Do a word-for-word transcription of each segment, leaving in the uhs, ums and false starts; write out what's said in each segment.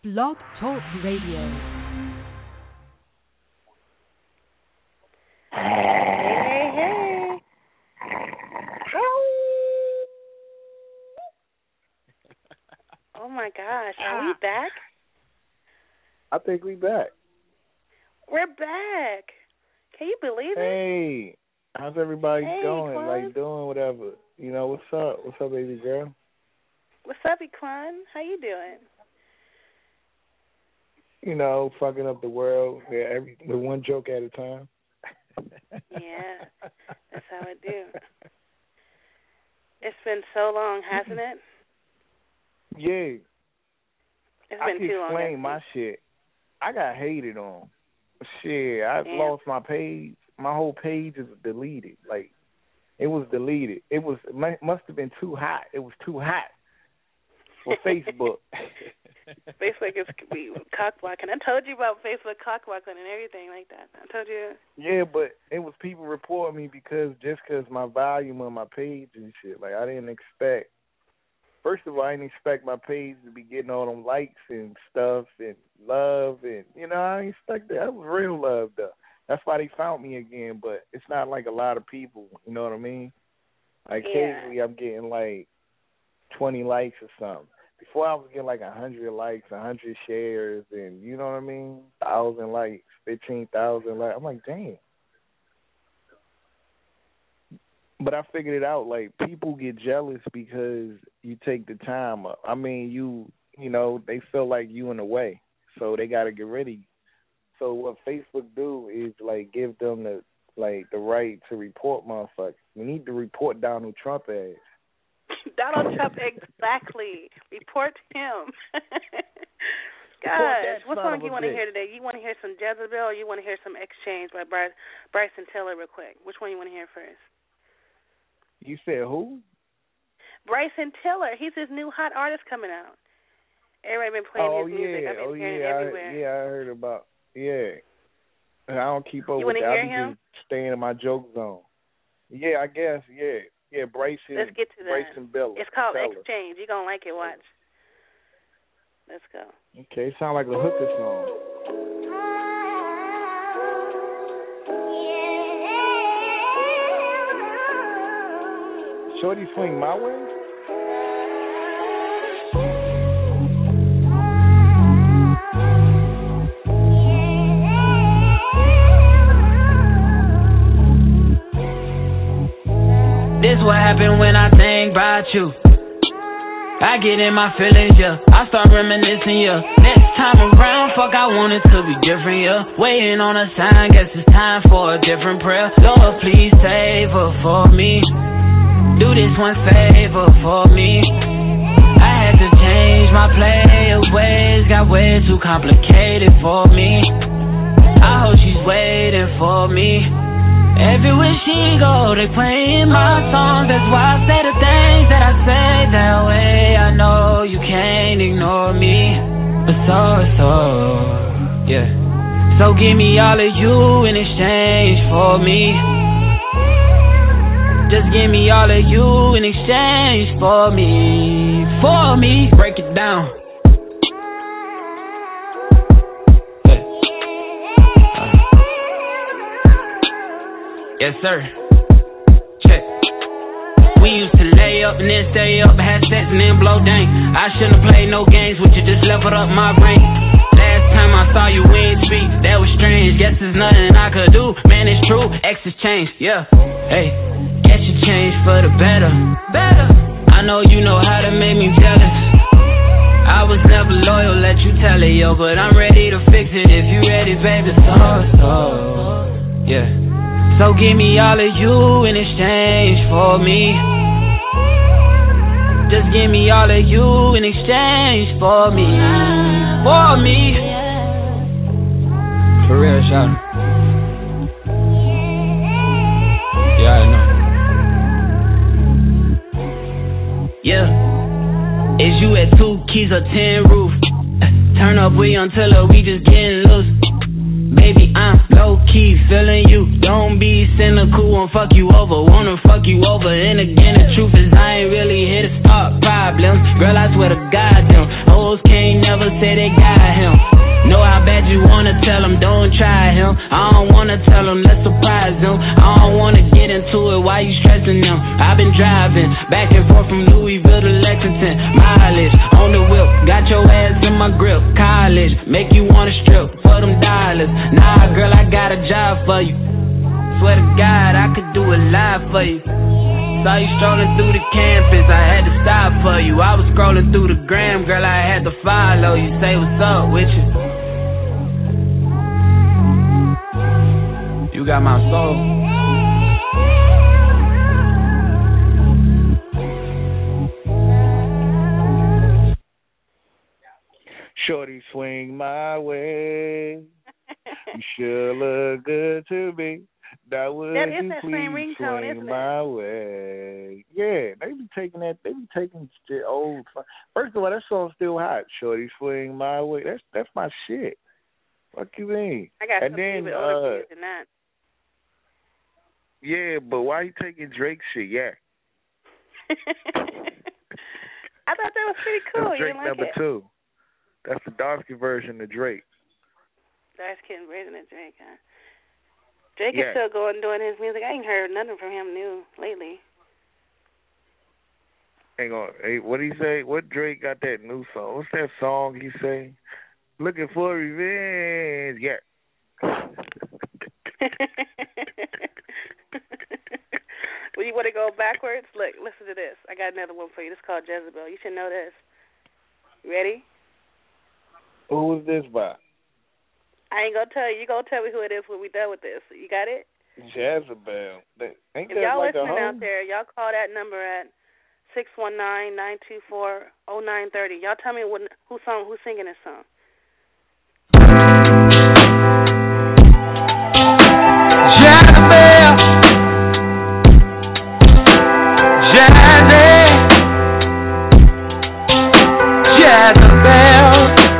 Blog Talk Radio. Hey, hey. Oh my gosh, are we back? I think we back. We're back. Can you believe it? Hey, how's everybody hey, going? Quan. Like doing whatever. You know, what's up? What's up, baby girl? What's up, Equan? How you doing? You know, fucking up the world. Yeah, every with one joke at a time. Yeah, that's how I do. It's been so long, hasn't it? Yeah. It's I been can too long. explain my shit. I got hated on. Shit, I Damn. lost my page. My whole page is deleted. Like, it was deleted. It was it must have been too hot. It was too hot for Facebook. Facebook is cock blocking. I told you about Facebook cock blocking and everything like that. I told you. Yeah, but it was people reporting me because just because my volume on my page and shit. Like, I didn't expect. First of all, I didn't expect my page to be getting all them likes and stuff and love and, you know, I didn't expect that. That was real love, though. That's why they found me again, but it's not like a lot of people, you know what I mean? Like, yeah. occasionally I'm getting, like, twenty likes or something. Before I was getting, like, one hundred likes, one hundred shares, and, you know what I mean? one thousand likes, fifteen thousand likes. I'm like, damn. But I figured it out, like, people get jealous because you take the time. I mean, you, you know, they feel like you in the way, so they got to get rid of you. So what Facebook do is, like, give them the, like, the right to report motherfuckers. We need to report Donald Trump ass. Donald Trump, exactly. Report him. Gosh, what song you want to hear today? You want to hear some Jezebel or you want to hear some Exchange by Bryce, Bryson Tiller real quick? Which one you want to hear first? You said who? Bryson Tiller. He's his new hot artist coming out. Everybody been playing oh, his music. Yeah. I've been oh, hearing yeah. it everywhere. I, yeah, I heard about Yeah. I don't keep up you with that. hear I be him? just staying in my joke zone. Yeah, I guess, yeah. Yeah, Bryson. Let's get to that. Bryson Biller. It's called Teller. Exchange. You're going to like it. Watch. Let's go. Okay, it sounds like a hooker song. Shorty swing my way? This what happen when I think about you. I get in my feelings, yeah. I start reminiscing, yeah. Next time around, fuck, I want it to be different, yeah. Waiting on a sign, guess it's time for a different prayer. Lord, please save her for me. Do this one favor for me. I had to change my play of ways, got way too complicated for me. I hope she's waiting for me. Everywhere she go, they playing my songs. That's why I say the things that I say that way. I know you can't ignore me, but so, so, yeah. So give me all of you in exchange for me. Just give me all of you in exchange for me, for me. Break it down. Yes, sir. Check. We used to lay up and then stay up, had sex and then blow dang. I shouldn't have played no games with you, just leveled up my brain. Last time I saw you, we ain't speak, that was strange. Guess there's nothing I could do, man, it's true. X has changed, yeah. Hey, guess you changed for the better. Better. I know you know how to make me jealous. I was never loyal, let you tell it, yo. But I'm ready to fix it if you ready, baby. So, so, yeah. So give me all of you in exchange for me. Just give me all of you in exchange for me. For me. For real, shout. Yeah, I know. Yeah. Is you at two keys or ten roof? Turn up, we until we just getting loose. Baby, I'm low-key feeling you. Don't be cynical and fuck you over. Wanna fuck you over. And again, the truth is I ain't really here to start problems. Girl, I swear to God, them hoes can't never say they got Saw you strolling through the campus, I had to stop for you. I was scrolling through the gram, girl, I had to follow you. Say what's up with you. You got my soul. Shorty swing my way. You sure look good to me. Now would That is you that please same ringtone, swing isn't it? my way? Yeah, they be taking that. They be taking shit old. First of all, that song's still hot. Shorty swing my way. That's that's my shit. What you mean? I got and some then, people older uh, than that. Yeah, but why you taking Drake shit? Yeah. I thought that was pretty cool. That's You Drake didn't like number it? two. That's the darker version of Drake. Dark skin version of Drake, huh? Drake Yeah. is still going doing his music. I ain't heard nothing from him new lately. Hang on. Hey, what he say? What Drake got that new song? What's that song he say? Looking for revenge. Yeah. Well, you want to go backwards? Look, listen to this. I got another one for you. This is called Jezebel. You should know this. You ready? Who was this by? I ain't gonna tell you. You gonna tell me who it is when we done with this. You got it? Jezebel. That, ain't If that y'all like a listening hoe? out there, y'all call that number at six one nine, nine two four, oh nine three oh. Y'all tell me what, who song, who's singing this song. Jezebel, Jezebel, Jezebel,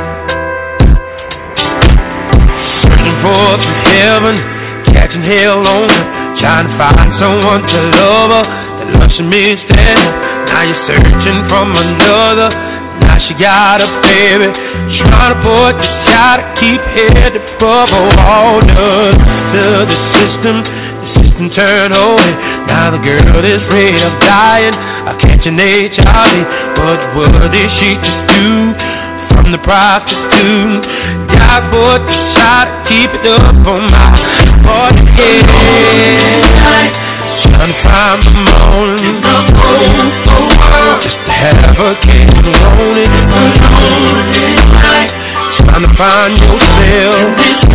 searching for the heaven, catching hell on her, trying to find someone to love her, that loves me instead. Now you're searching from another, now she got a baby, trying to put you gotta keep head above the water. To the system, the system turned holy. Now the girl is afraid of dying, of catching H I V. But what did she just do? From the prostitute, God put the shot, keep it up on my body. Trying to find the morning, just to have a case alone in night. Trying to find yourself.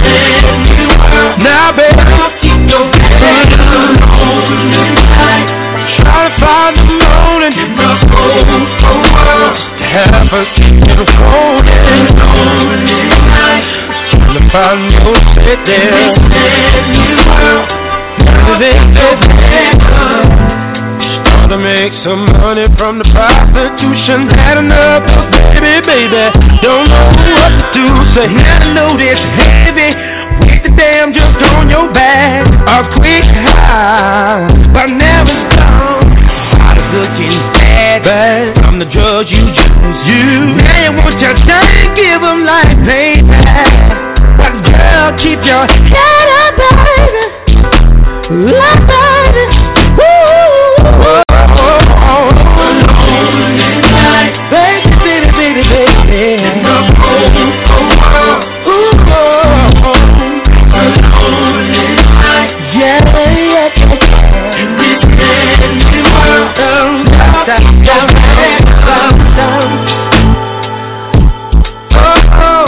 Now, baby, keep your head alone tonight. Try to find the morning in the whole world. Just have a keep alone tonight. Trying to find yourself there. Start to make some money from the prostitution. Had enough, but baby, baby, don't know what to do. Say, I know this heavy. With the damn just on your back. A quick high, but never done. Out of looking bad, bad. I'm the drug you just use. Now you want your time, give them like payback. But girl, keep your head up, baby. Love, baby. Woo! Baby, baby, baby, baby. Yeah, yeah, oh,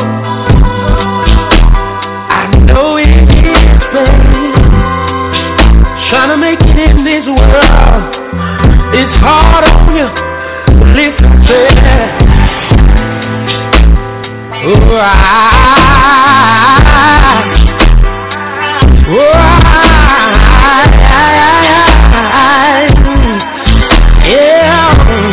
I know it is, baby. Trying to make it in this world, it's hard on you. Listen to that. Oh, I, oh, I, yeah,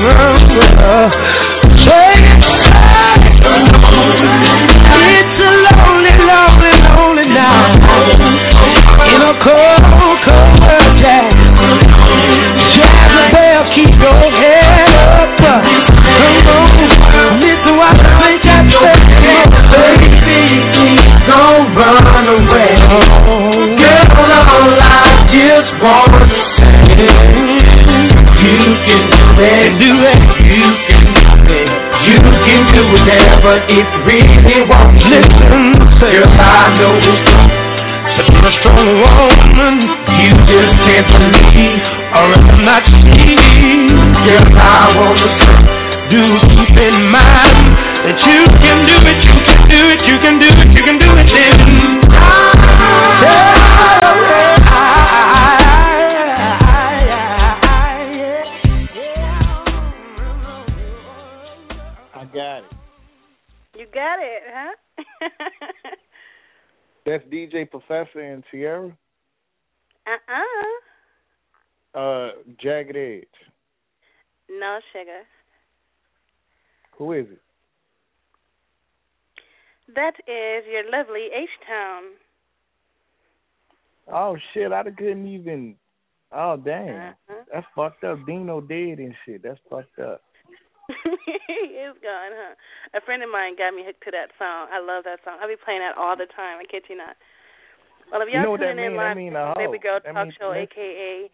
it's a lonely, lonely, lonely night in a cold, cold world, Jack. Jezebel, keep your head up. Come on, listen what I think I said. Baby, please don't run away. Girl, all I just wanna say, you can do it, do it, you can do it. You can do whatever it really wants. Listen, girl, I know it's but you're a strong woman. You just can't believe or I'm not cheating. Yes, I wanna say, do keep in mind that you can do it, you can do it, you can do it, you can do it. Yeah. I got it. You got it, huh? That's D J Professor and Sierra. Uh-uh. Uh, Jagged Edge. No, sugar. Who is it? That is your lovely H-Town. Oh, shit, I couldn't even... Oh, dang. Uh-huh. That's fucked up. Dino dead and shit. That's fucked up. He is gone, huh? A friend of mine got me hooked to that song. I love that song. I'll be playing that all the time. I kid you not. Well, if y'all you know tuning in live, mean, mean Baby Girl that Talk means Show, a k a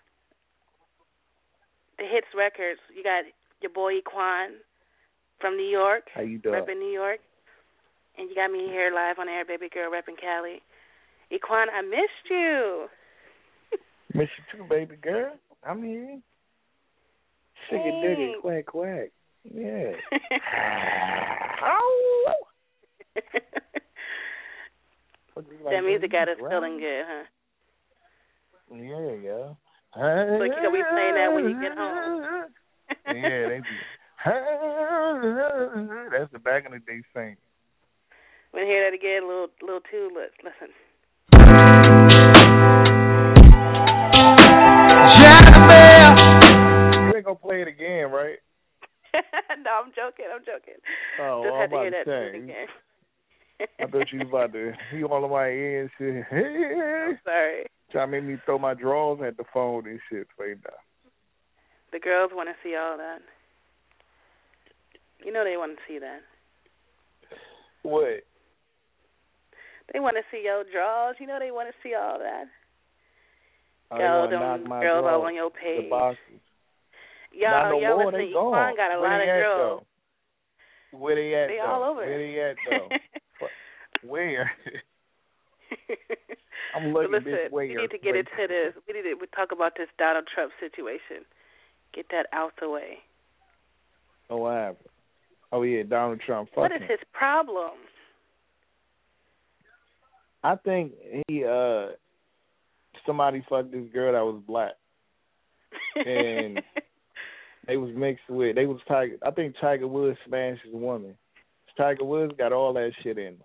the Hits Records, you got your boy Equan from New York. How you doing? Repping New York. And you got me here live on air, Baby Girl, repping Cali. Equan, I missed you. Miss you too, baby girl. I'm here. Sugar diggy, quack, quack. Yeah. Oh. That music got us feeling good, huh? Yeah, yeah. So you gonna be playing that when you get home. Yeah, they be. That's the back in the day thing. Want to hear that again? A little, little too. Listen. You ain't gonna play it again, right? No, I'm joking. I'm joking. Oh, just well, had to I'm hear about that to say. again. I thought you was about to he all in my ear and shit. I'm sorry. Trying to make me throw my drawers at the phone and shit. Play now. The girls want to see all that. You know they want to see that. What? They want to see your drawers. You know they want to see all that. Oh, Y'all, them girls drawers, all on your page. The boxes. Y'all, no y'all more, listen, they gone. Equan got a Where lot of at, girls. Though? Where they at, They though? all over. Where they at, though? Where? I'm looking listen, this way. we need to get way. into this. We need to we talk about this Donald Trump situation. Get that out the way. Oh, what happened? Oh, yeah, Donald Trump. Fuck What is him. his problem? I think he, uh, somebody fucked this girl that was black. And they was mixed with, they was Tiger, I think Tiger Woods smashed his woman. Tiger Woods got all that shit in him.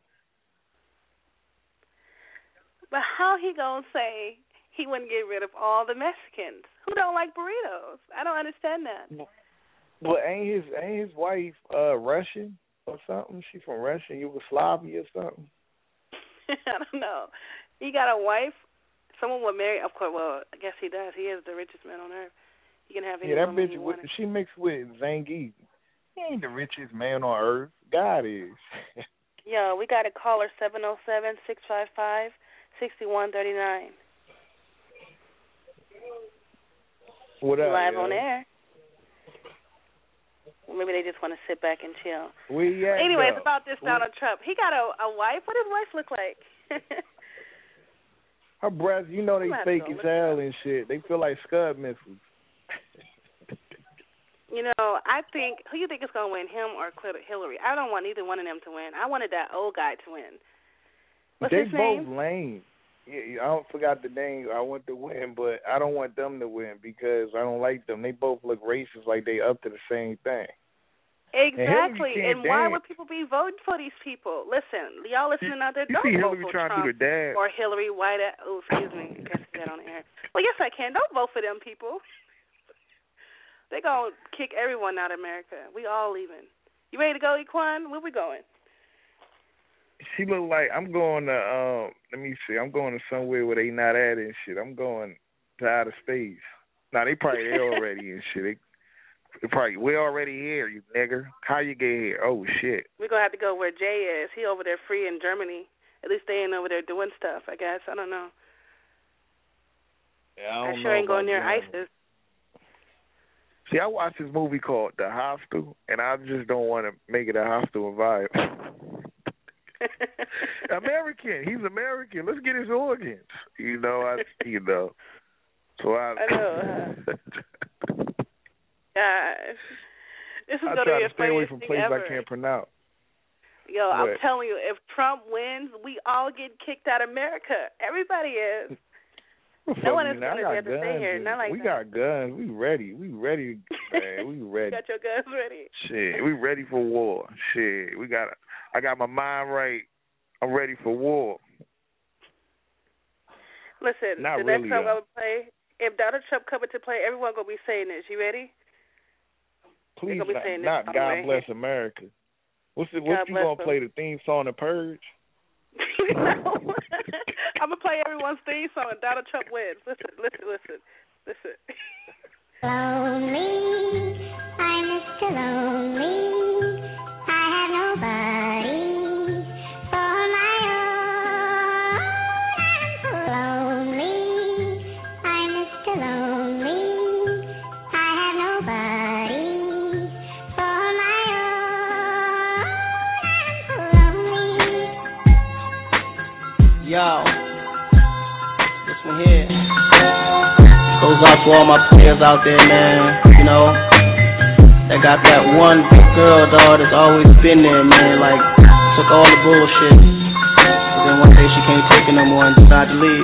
But how he gonna say he wouldn't get rid of all the Mexicans who don't like burritos? I don't understand that. Well, ain't his ain't his wife uh, Russian or something? She from Russia, Yugoslavia or something? I don't know. He got a wife. Someone would marry. Of course, well, I guess he does. He is the richest man on earth. He can have any yeah, that woman bitch. he With, wanted. she mixed with Zangief. He ain't the richest man on earth. God is. Yo, we got a caller seven oh seven, six five five, six one three nine. What up? Live yo? on air. Well, maybe they just want to sit back and chill. Where you at, Anyways, though? about this Donald Trump. He got a, a wife. What does his wife look like? Her breasts, you know, they I'm fake gonna as hell and shit. They feel like Scud missiles. You know, I think, who you think is going to win, him or Hillary? I don't want either one of them to win. I wanted that old guy to win. What's they his both name? lame. Yeah, I don't forgot the name. I want to win, but I don't want them to win because I don't like them. They both look racist, like they up to the same thing. Exactly. And, and why would people be voting for these people? Listen, y'all listening out there, you don't see vote Hillary for trying Trump to do the dance. or Hillary White. Oh, excuse me. I can't say that on the air. Well, yes, I can. Don't vote for them people. They're going to kick everyone out of America. We all leaving. You ready to go, Equan? Where we going? She look like I'm going to, um, let me see, I'm going to somewhere where they not at and shit. I'm going to outer space. Now, they probably there already and shit. They, they probably, we're already here, you nigger. How you get here? Oh, shit. We're going to have to go where Jay is. He over there free in Germany. At least they ain't over there doing stuff, I guess. I don't know. Yeah, I, don't I sure know ain't going near Germany. ISIS. See, I watched this movie called The Hostel, and I just don't want to make it a hostile environment. American. He's American. Let's get his organs. You know, I, you know. So I, I know. Gosh. This is I going to try be to a stay away funniest from thing places ever. I can't pronounce. Yo, I'm But- telling you, if Trump wins, we all get kicked out of America. Everybody is. No one is man, going to I be able got to stay guns here. and- Not like we that. got guns. We ready. We ready, man. We ready. Got your guns ready. Shit, we ready for war. Shit, we got. I got my mind right. I'm ready for war. Listen, Not the really, next song though. I'm gonna play, if Donald Trump come into play, everyone gonna be saying this. You ready? Please, gonna be not, saying this not song God right bless here. America. What's the, God what you bless gonna them. play the theme song, The Purge? No. I'm gonna play everyone's theme song. Donald Trump wins. Listen, listen, listen, listen. Lonely, I'm Mister Lonely. I have nobody for my own. I'm so lonely, I'm Mister Lonely. I have nobody for my own. I'm so lonely. Yo, this one here goes out to all my players out there, man. You know, that got that one big girl, dog, that's always been there, man. Like, took all the bullshit. But then one day she can't take it no more and decided to leave.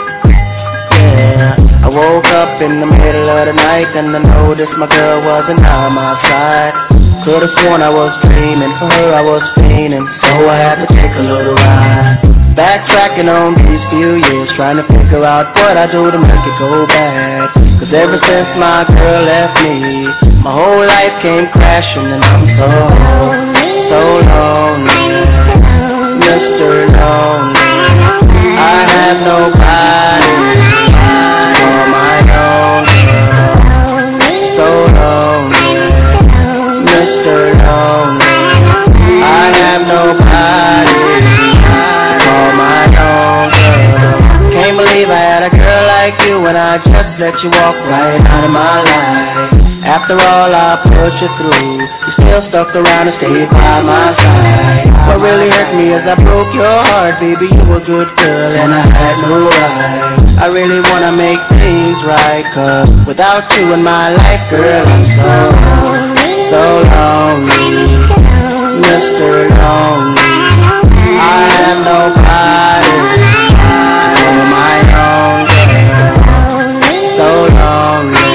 Yeah, I woke up in the middle of the night and I noticed my girl wasn't by my side. Could've sworn I was dreaming, for her I was fiending, so I had to take a little ride. Backtracking on these few years, trying to figure out what I do to make it go bad. Cause ever since my girl left me, my whole life came crashing and I'm so, so lonely, Mister Lonely. I have nobody for my own girl, so lonely, Mister Lonely. I have nobody for my own girl. Can't believe I had a girl like you when I just let you walk right out of my life. After all I put you through, you still stuck around and stayed by my side. What really hurt me is I broke your heart, baby. You were a good girl and I had no right. I really wanna make things right, cause without you in my life, girl, I'm so, so lonely, Mister Lonely. I have nobody for my own girl, so lonely,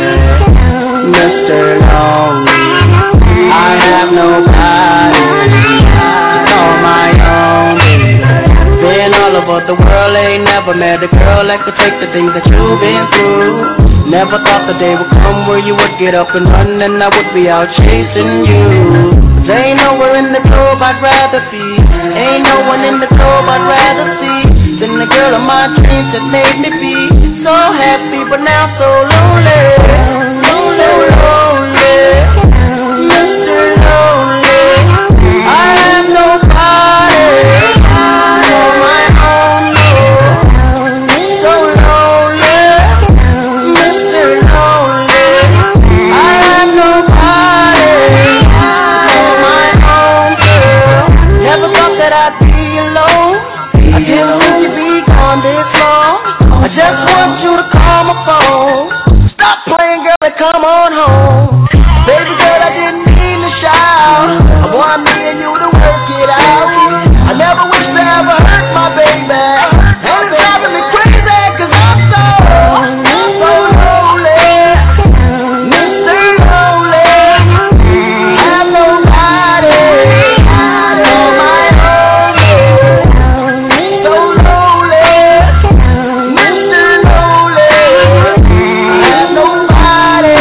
Mister Lonely. I have nobody to call my own baby. Been all over the world, ain't never met a girl that could take the things that you've been through. Never thought the day would come where you would get up and run and I would be out chasing you. There ain't nowhere in the globe I'd rather be, ain't no one in the globe I'd rather see than the girl of my dreams that made me be so happy but now so lonely, lonely, lonely, Mister Lonely. I have nobody for my own, no, so lonely, Mister Lonely. I have nobody for my own girl. Never thought that I'd be alone. I didn't think you'd be gone this long. I just want you to call my phone. Stop playing, girl, and come on home. Baby girl, I didn't mean to shout. I want me and you to work it out. I never wish to ever hurt my baby. And it's driving me crazy, cause I'm so, so lonely, Mister Lonely. I have nobody for my own girl, so lonely, Mister Lonely. I have nobody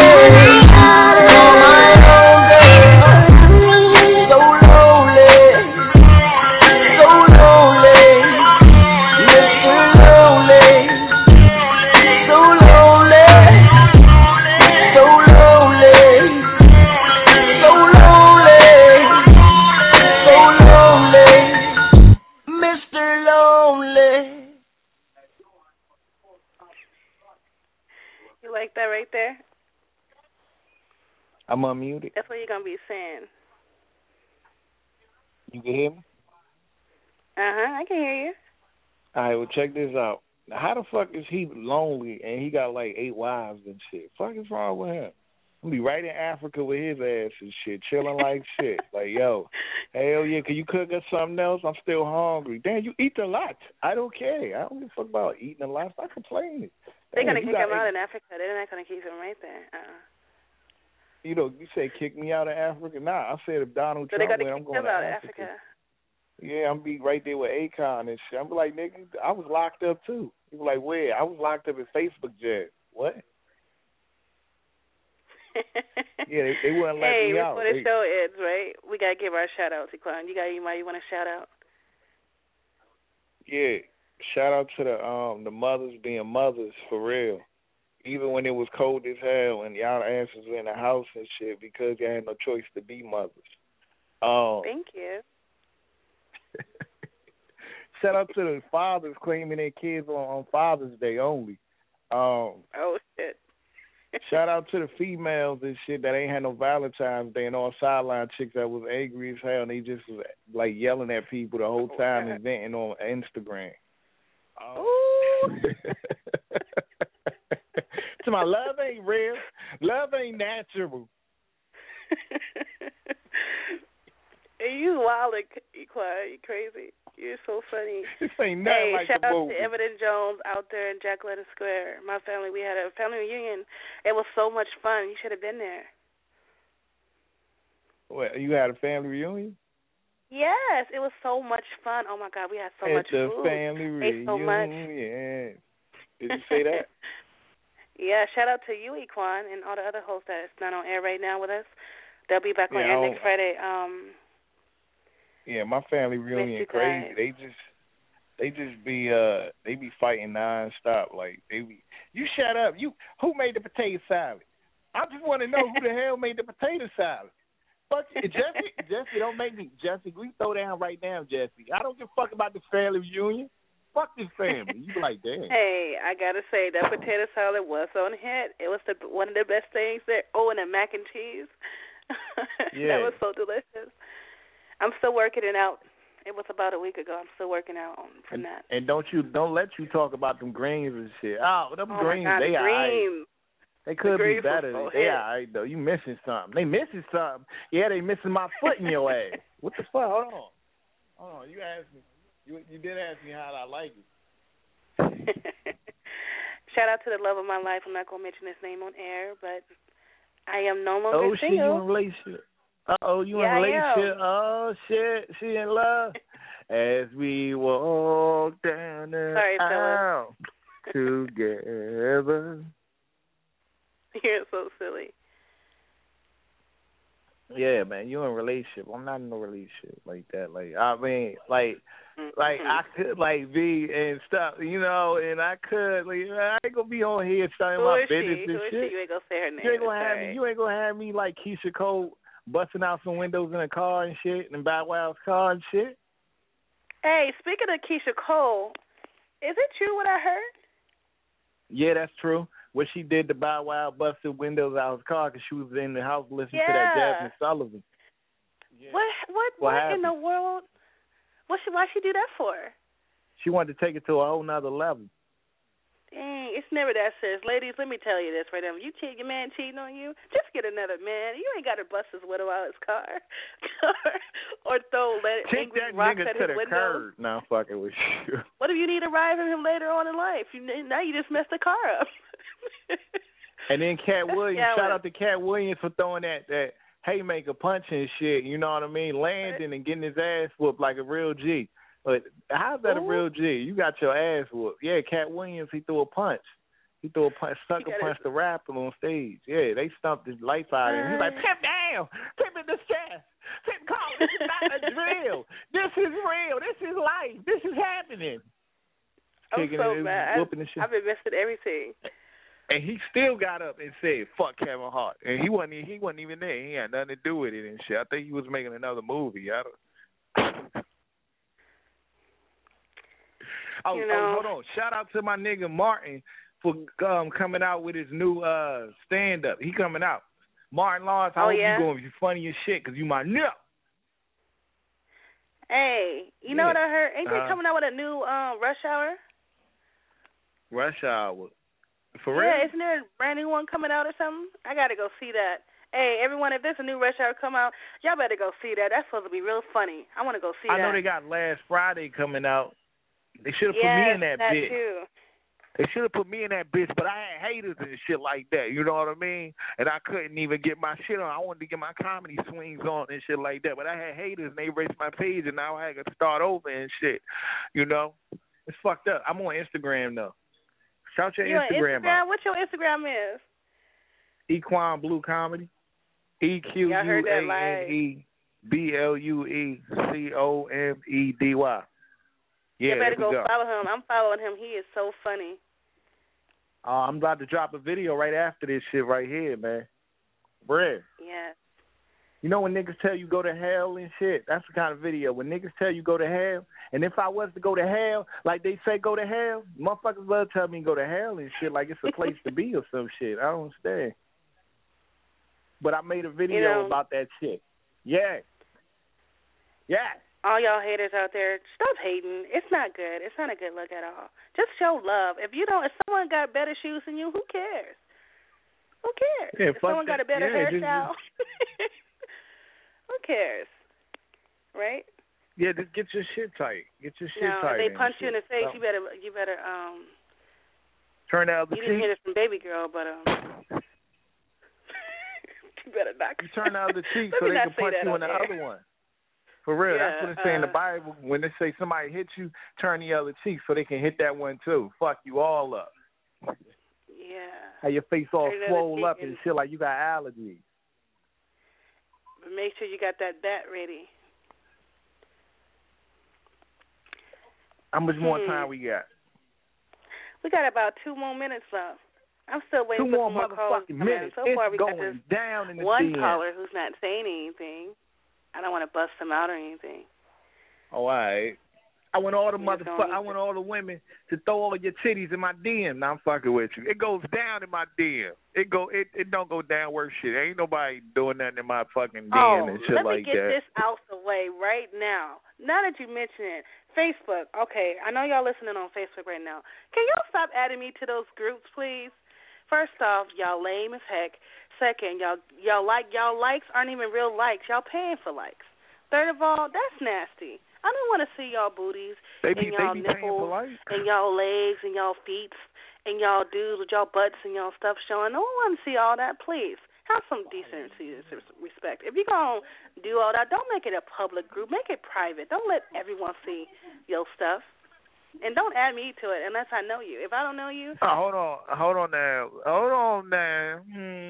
for my own girl, so lonely, so lonely, Mister Lonely, so lonely, so lonely, so lonely, so lonely, Mister Lonely. You like that right there? I'm unmuted. That's what you're gonna be saying. You can hear me? Uh huh. I can hear you. All right, well, check this out. Now, how the fuck is he lonely and he got like eight wives and shit? Fuck is wrong with him? I'm be right in Africa with his ass and shit, chilling like shit. Like, yo, hell yeah, can you cook us something else? I'm still hungry. Damn, you eat a lot. I don't care. I don't give a fuck about eating a lot. Stop complaining. They're Damn, going to you kick him got out eight- in Africa. They're not going to keep him right there. Uh-uh. You know, you say kick me out of Africa? Nah, I said if Donald So they're Trump going to went, I'm kick going him to out of Africa. Africa. Yeah, I'm be right there with Akon and shit. I'm be like, nigga, I was locked up too. He was like, where? I was locked up in Facebook jail. What? Yeah, they, they wouldn't let hey, me out. before the They, show ends, right, we got to give our shout-out to Quan. You got anybody you want to shout out? yeah, shout out to the um the mothers being mothers for real. Even when it was cold as hell and y'all asses were in the house and shit because y'all had no choice to be mothers. Um, Thank you. Shout out to the fathers claiming their kids on, on Father's Day only. Um, oh, shit. Shout out to the females and shit that ain't had no Valentine's Day and all sideline chicks that was angry as hell and they just was like yelling at people the whole time and venting on Instagram. Um, Ooh. To my love ain't real. Love ain't natural. Hey, you wild, you quiet, you crazy. You're so funny. This ain't nothing hey, like shout the out movie. to Evident Jones out there in Jack London Square. My family, we had a family reunion. It was so much fun. You should have been there. What, you had a family reunion? Yes, it was so much fun. Oh, my God, we had so At much the food. family Ate so much. reunion. Did you say that? Yeah, shout out to you, Equan, and all the other hosts that's not on air right now with us. They'll be back on Yeah, air I next Friday. Um, Yeah, my family reunion you crazy. guys. They just they just be uh they be fighting nonstop. Like they be you shut up. You who made the potato salad? I just want to know who the hell made the potato salad. Fuck it, Jesse. Jesse, don't make me Jesse. We throw down right now, Jesse. I don't give a fuck about the family reunion. Fuck this family. You be like, damn. Hey, I gotta say that potato salad was on hit. It was the one of the best things there. Oh, and the mac and cheese. Yeah. That was so delicious. I'm still working it out. It was about a week ago. I'm still working out on from And, that. and don't you don't let you talk about them greens and shit. Oh, them Oh greens, my God, they the alright. greens. They could The be greens was better. so They hit. alright though. You missing something. They missing something. Yeah, they missing my foot in your ass. What the fuck? Hold on. Hold on. You asked me. You you did ask me how I like it. Shout out to the love of my life. I'm not gonna mention his name on air, but I am no longer Oh shit, you in a single. relationship? Uh oh, you Yeah, in a I relationship? am. Oh shit, she in love. As we walk down the Sorry, aisle together. You're so silly. Yeah, man, you in a relationship. I'm not in a relationship like that. Like I mean, like, like I could like be and stuff, you know, and I could like I ain't gonna be on here telling Who my is she? business and Who is shit. she? You ain't gonna say her name. You ain't gonna It's have all me. right. You ain't gonna have me like Keisha Cole busting out some windows in a car and shit, and Bow Wow's car and shit. Hey, speaking of Keisha Cole, is it true what I heard? Yeah, that's true. What she did to Bow Wow, busted windows out of his car because she was in the house listening to that Yeah. Jasmine Sullivan. Yeah. What? What? What What, in the happened? world? What? She? Why she do that for? She wanted to take it to a whole nother level. Dang, it's never that serious. Ladies, let me tell you this right now. When you cheat, your man cheating on you, just get another man. You ain't got to bust his window out of his car or throw let, Take angry that rocks nigga at to his the window. curb. Nah, I'm fucking with you. What if you need a ride from him later on in life? You, now you just messed the car up. And then Cat That's Williams, jealous. shout out to Cat Williams for throwing that, that haymaker punch and shit, you know what I mean? Landing and getting his ass whooped like a real G. But how's that Ooh. a real G? You got your ass whooped. Yeah, Cat Williams, he threw a punch. He threw a punch, sucker got punch the rapper on stage. Yeah, they stumped his life out of him. He's like, put him down. Put him in the chest. Put him call. This is not a drill. This is real. This is life. This is happening. I'm Kicking so it, mad. whooping the shit. I've been missing everything. And he still got up and said, "Fuck Kevin Hart," and he wasn't. e- He wasn't even there. He had nothing to do with it and shit. I think he was making another movie. I don't. oh, You oh, know. hold on! Shout out to my nigga Martin for um coming out with his new uh stand up. He coming out. Martin Lawrence, I Oh, hope yeah? you going to be funny as shit because you my nigga. Hey, you Yeah. know what I heard? Ain't they Uh, coming out with a new um, Rush Hour? Rush Hour. For real? Yeah, isn't there a brand new one coming out or something? I got to go see that. Hey, everyone, if there's a new Rush Hour come out, y'all better go see that. That's supposed to be real funny. I want to go see I that. know they got Last Friday coming out. They should have yes, put me in that, that bitch. Too. They should have put me in that bitch, but I had haters and shit like that. You know what I mean? And I couldn't even get my shit on. I wanted to get my comedy swings on and shit like that, but I had haters and they erased my page, and now I had to start over and shit. You know? It's fucked up. I'm on Instagram, though. Shout your you Instagram, Instagram out. What your Instagram is? Equine Blue Comedy. E Q U A N E B L U E C O M E D Y. Yeah, you better go, go follow him. I'm following him. He is so funny. Uh, I'm about to drop a video right after this shit right here, man. Bread. Yeah. You know when niggas tell you go to hell and shit? That's the kind of video. When niggas tell you go to hell, and if I was to go to hell, like they say go to hell, motherfuckers love tell me go to hell and shit like it's a place to be or some shit. I don't understand. But I made a video you know, about that shit. Yeah. Yeah. All y'all haters out there, stop hating. It's not good. It's not a good look at all. Just show love. If you don't, if someone got better shoes than you, who cares? Who cares? Yeah, if someone that. got a better yeah, hairstyle, just, who cares? Right? Yeah, just get your shit tight. Get your shit no, tight. No, if they punch shit. you in the face, oh. you better, you better, um. Turn the other you cheek. You didn't hear this from Baby Girl, but um. you better not. You turn the other cheek so they can punch you in the other one. For real, yeah, that's what it say uh, in the Bible. When they say somebody hit you, turn the other cheek so they can hit that one too. Fuck you all up. Yeah. Have your face all turn swole up and, and shit like you got allergies. But make sure you got that bat ready. How much more hmm. time we got? We got about two more minutes left. I'm still waiting two for more some more calls. motherfucking minutes. So it's far, we going got this down in the one D M. caller who's not saying anything. I don't want to bust him out or anything. Oh, all right. I want all the motherfuckers, I to... want all the women to throw all of your titties in my D M. Now I'm fucking with you. It goes down in my D M. It go, it, it don't go down worse shit. Ain't nobody doing nothing in my fucking D M oh, and shit like that. let me get this out the way right now. Now that you mention it, Facebook. Okay, I know y'all listening on Facebook right now. Can y'all stop adding me to those groups, please? First off, y'all lame as heck. Second, y'all y'all like y'all likes aren't even real likes. Y'all paying for likes. Third of all, that's nasty. I don't want to see y'all booties they be, and y'all they be nipples and y'all legs and y'all feet and y'all dudes with y'all butts and y'all stuff showing. No one want to see all that. Please have some decency and respect. If you're gonna do all that, don't make it a public group. Make it private. Don't let everyone see your stuff. And don't add me to it unless I know you. If I don't know you, oh, hold on, hold on now, hold on now.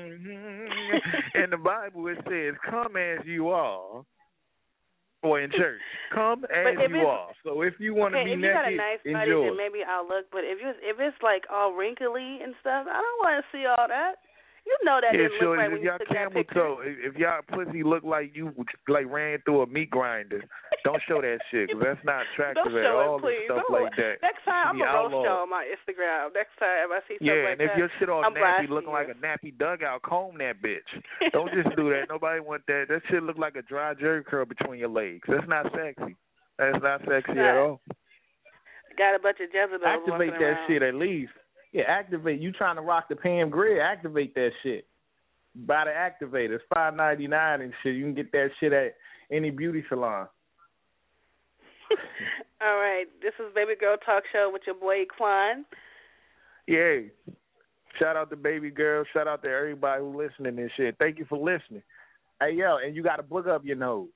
In the Bible it says, "Come as you are." Or in church, come as you are. So if you want to okay, be if you naked, got a nice body, enjoy. then maybe I'll look. But if you if it's like all wrinkly and stuff, I don't want to see all that. You know that yeah, didn't sure. look right if when you y'all took that camel picture. toe, if, if y'all pussy look like you like ran through a meat grinder, don't show that shit because that's not attractive don't at show all. it, please. And stuff don't like that. Next time I'm gonna roast outlawed. y'all on my Instagram. Next time I see something yeah, like and if that, your shit all I'm nappy, blasting looking you. like a nappy dugout, comb that bitch. Don't just do that. Nobody want that. That shit look like a dry jerry curl between your legs. That's not sexy. That's not sexy not. at all. Got a bunch of Jezebels Activate walking that around. shit at least. Yeah, activate. You trying to rock the Pam Grier? Activate that shit. Buy the activator. It's five ninety nine and shit. You can get that shit at any beauty salon. All right, this is Baby Girl Talk Show with your boy Quan. Yeah. Shout out to Baby Girl. Shout out to everybody who listening and shit. Thank you for listening. Hey yo, and you got to book up your nose.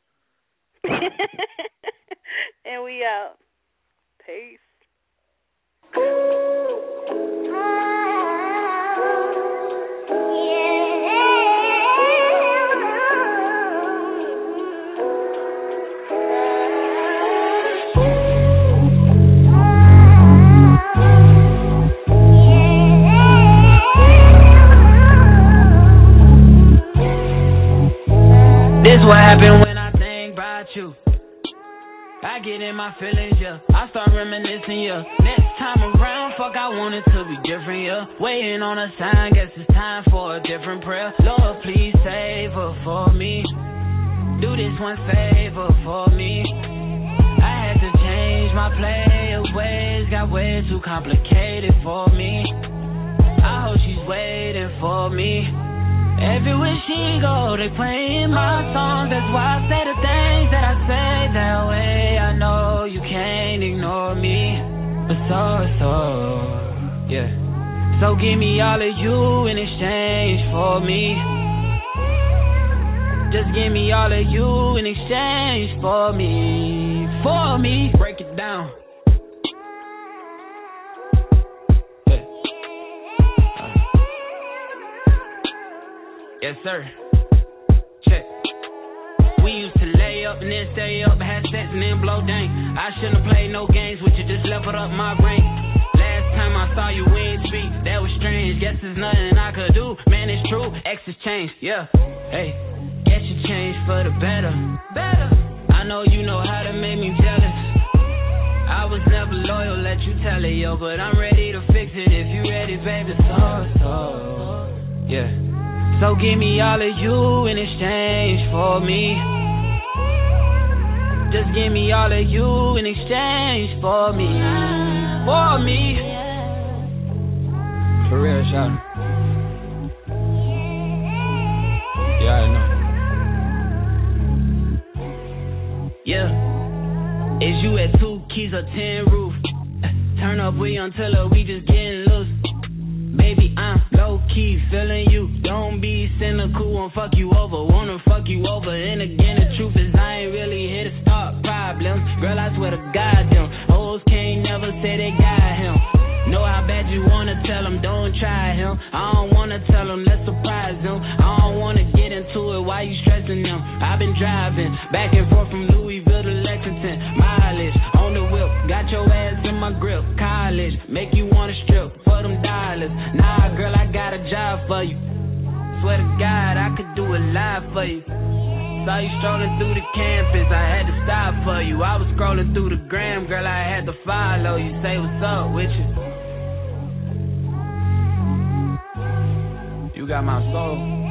And we out. Peace. This what happened when I think about you. I get in my feelings, yeah. I start reminiscing, yeah. Next time around, fuck, I want it to be different, yeah. Waiting on a sign, guess it's time for a different prayer. Lord, please save her for me. Do this one favor for me. I had to change my play ways, got way too complicated for me. I hope she's waiting for me. Everywhere she go, they playing my songs. That's why I say the things that I say that way. I know you can't ignore me, but so, so, yeah. So give me all of you in exchange for me. Just give me all of you in exchange for me, for me. Break it down. Yes, sir. Check. We used to lay up and then stay up, had sex and then blow dang. I shouldn't have played no games with you, just leveled up my rank. Last time I saw you, we ain't speak, that was strange. Guess there's nothing I could do, man, it's true. X has changed, yeah. Hey, guess you changed for the better. Better. I know you know how to make me jealous. I was never loyal, let you tell it, yo, but I'm ready to fix it if you ready, baby. So, so, yeah. So give me all of you in exchange for me. Just give me all of you in exchange for me. For me. For real, Sean. Yeah, I know. Yeah. Is you at two keys or ten roof? Turn up, we until her, we just getting loose. Baby, I'm low-key feeling you. Don't be cynical and fuck you over. Wanna fuck you over. And again, the truth is I ain't really here to start problems. Girl, I swear to God, them hoes can't never say they got him. Know how bad you wanna tell him, don't try him. I don't wanna tell him, let's surprise him. I don't wanna get into it, why you stressing them? I've been driving back and forth from Louisville to Lexington. Mileage on the whip, got your ass in my grip. College, make you wanna strip for them dollars. Nah, girl, I got a job for you. Swear to God, I could do it live for you. Saw you strolling through the campus, I had to stop for you. I was scrolling through the gram, girl, I had to follow you. Say what's up with you. You got my soul.